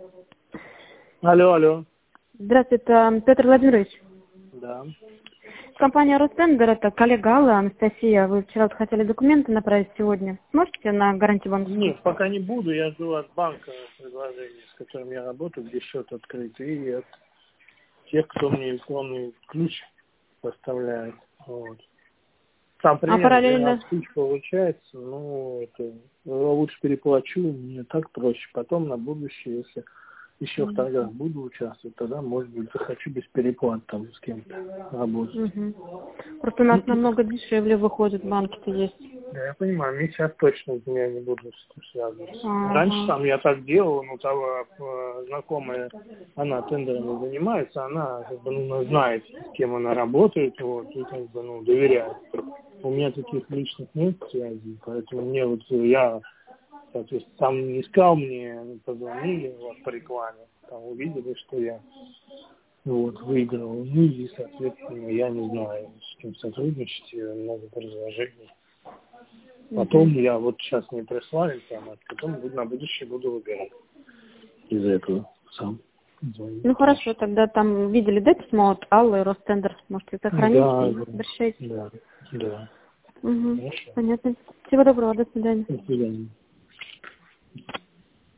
Алло, алло. Здравствуйте, это Петр Владимирович. Да. Компания Ростендер, это коллега Алла, Анастасия. Вы вчера вот хотели документы направить сегодня. Сможете на гарантию банковскую? Нет, пока не буду. Я жду от банка предложение, с которым я работаю, где счет открыт, и от тех, кто мне электронный ключ поставляет. Вот. Там примерно параллельно? 12 тысяч получается, ну, это лучше переплачу, мне так проще. Потом на будущее, если еще в торгах буду участвовать, тогда, может быть, захочу без переплат там с кем-то работать. Просто у нас намного дешевле выходят, банки-то есть. Да, я понимаю, мне сейчас точно я не буду с этим связываться. Раньше там я так делал, но того знакомая, она тендерами занимается, она как бы, ну, знает, с кем она работает, вот, и как бы, ну, доверяет. У меня таких личных нет связей, поэтому мне вот я, соответственно, сам не искал, мне позвонили вот, по рекламе, там увидели, что я вот, выиграл. Ну и, соответственно, я не знаю, с кем сотрудничать, много предложений. Потом я вот сейчас мне прислали информацию, потом на будущее буду выбирать из этого сам. Ну хорошо, тогда там видели, да, письмо от Аллы, Ростендер, можете сохранить и обращайтесь. Да. Понятно. Всего доброго, до свидания. До свидания.